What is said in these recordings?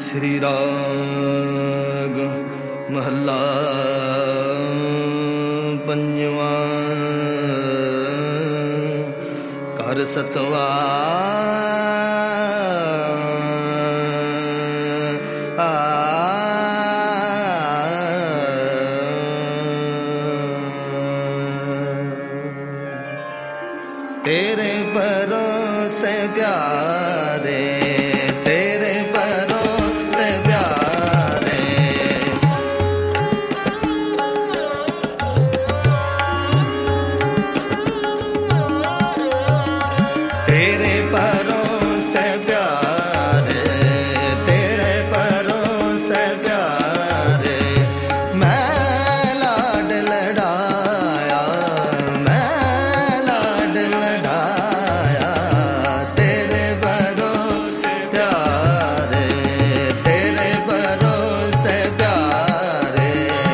श्री राग महला पंजवा। कर सतवा तेरे भरोसे प्यारे, तेरे भरोसे प्यारे, तेरे भरोसे प्यारे, तेरे भरोसे प्यारे, मैं लाड लड़ाया, मैं लाड लड़ाया, तेरे भरोसे प्यारे, तेरे भरोसे प्यारे,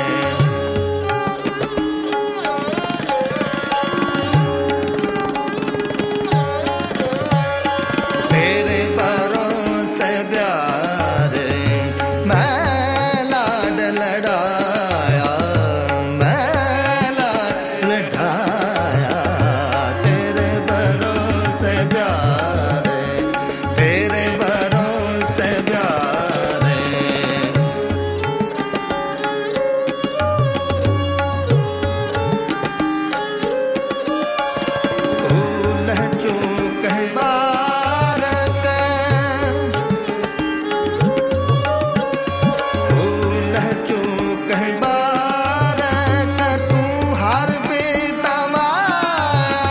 तेरे भरोसे प्यारे, मैं लाड लड़ाया, मैं लाड लड़ाया, तेरे भरोसे प्यारे, तेरे भरोसे प्यारे। भूल चूक बारक, भूल चूक बारक, तू हर बेतमाया,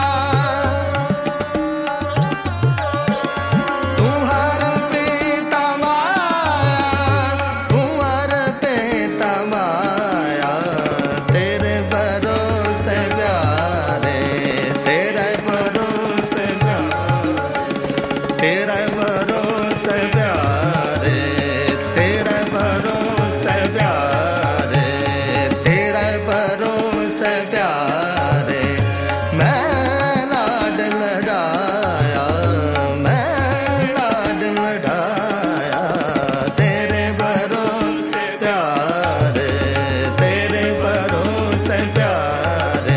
तू हर बेतमाया, तू हर बेतमाया, तेरे भरोसे प्यारे, तेरे भरोसे प्यारे, तेरे भरोसे प्यारे, तेरे भरोसे प्यारे, तेरे भरोसे प्यारे, मैं लाड लड़ाया, मैं लाड लड़ाया, तेरे भरोसे प्यारे, तेरे भरोसे प्यारे।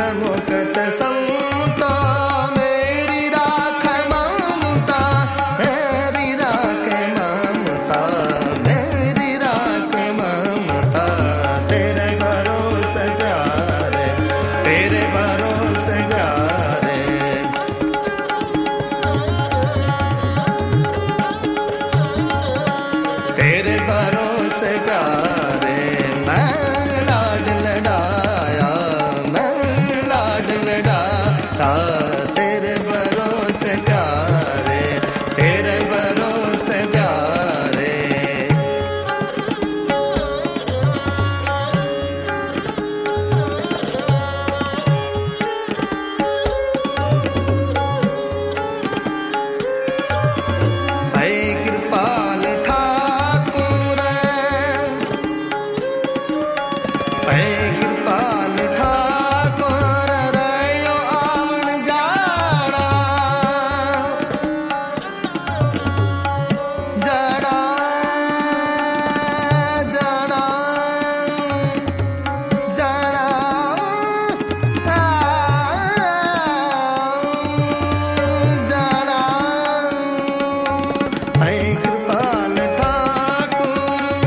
मुक्त समता मेरी राख ममता मेरी राख ममता मेरी राख ममता तेरे भरोसे प्यारे तेरे भरोसे प्यारे तेरे भरोसे प्यारे मैं लाड लड़ाया मैं लाड लड़ाया तेरे भरोसे प्यारे तेरे भरोसे प्यारे ऐ कृपाल ठाकुर ऐ कृपाल ठाकुर रयो आवण जाड़ा जड़ा जड़ा जड़ा जड़ा ऐ कृपाल ठाकुर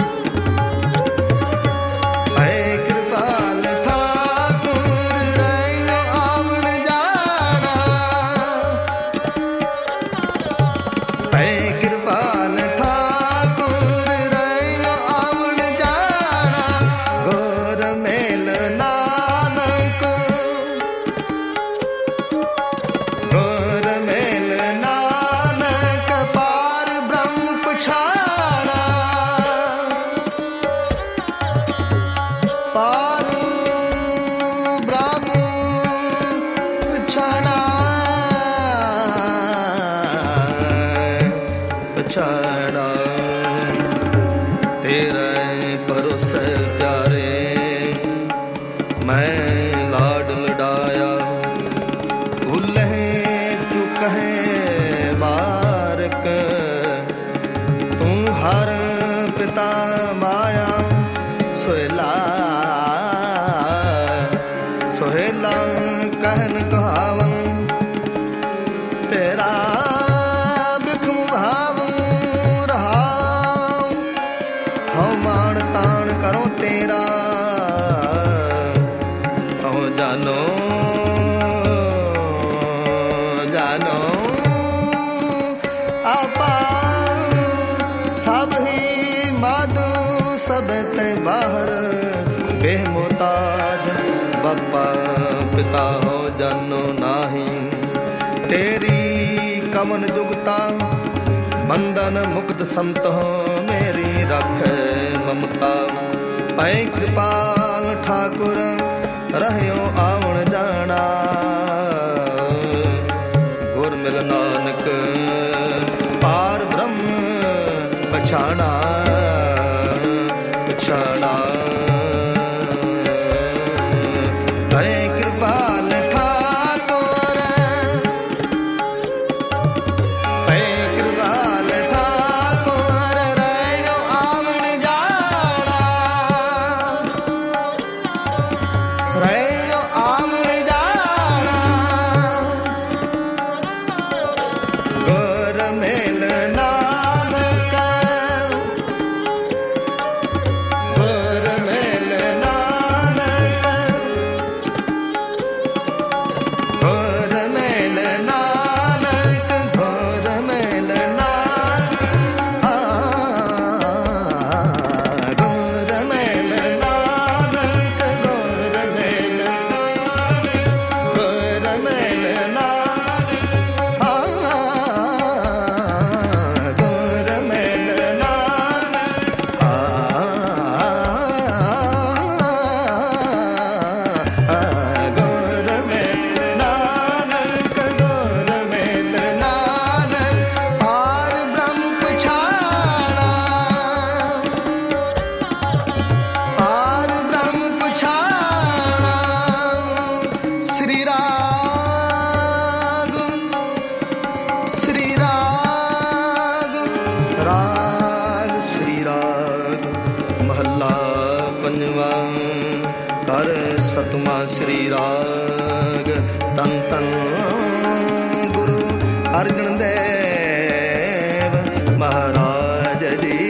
ऐ कृपाल ठाकुर रयो आवण जाड़ा ऐ कृपाल ठाकुर रयो आवण जाड़ा गोर मेल नानक गोर मेल नानक पार ब्रह्म पछाड़ा पार ब्रह्म पछाड़ा पछाड़ा तेरे भरोसे प्यारे मैं लाड लड़ाया भूले चुके बारक तू हर पिता माया सोहेला सोहेला कहन कहावन तेरा बिखम भावं रहा हूँ मान तान करो तेरा हो जानो जानो आपा सब ही माधु सब ते बाहर बेमुताज बापा पिता हो जानो नाही तेरी कमन जुगता बंधन मुक्त संत हो मेरी रख ममता पै कृपाल ठाकुर रहयो आवण जाना गुर मिल नानक पार ब्रह्म पछाना पछाना पै कृपाल ठाकुर पै कृपाल ठाकुर रयो आवण जाना रयो आवण जाना गोर मेल नानक गोर मेल नानक सुरमा श्री राग तन तन गुरु अर्जन देव महाराज जी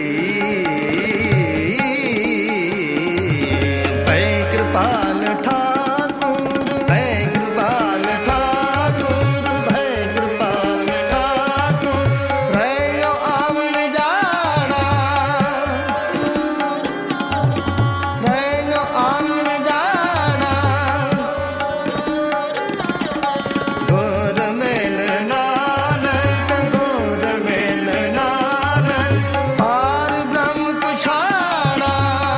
पै कृपाल ठाकुर पै कृपाल ठाकुर पै कृपाल ठाकुर रहो आवन जाना रहो आवन जाना गोर मेल नानक गोर मेल नानक पार ब्रह्म पुछाना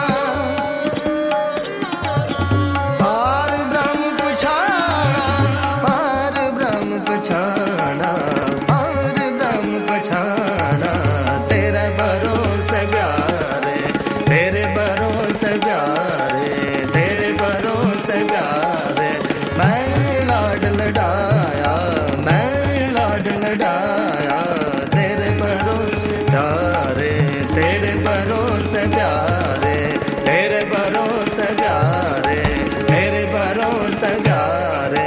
पार ब्रह्म पुछाना पार ब्रह्म पुछाना पार ब्रह्म पुछाना तेरे भरोसे प्यारे तेरे भरोसे प्यारे तेरे भरोसे प्यारे मैं लाड लडाया मैं लाड लडाया तेरे भरोसे प्यारे तेरे भरोसे प्यारे तेरे भरोसे प्यारे तेरे भरोसे प्यारे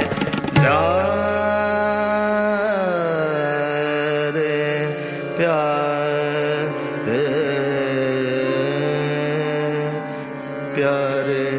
प्यारे प्यारे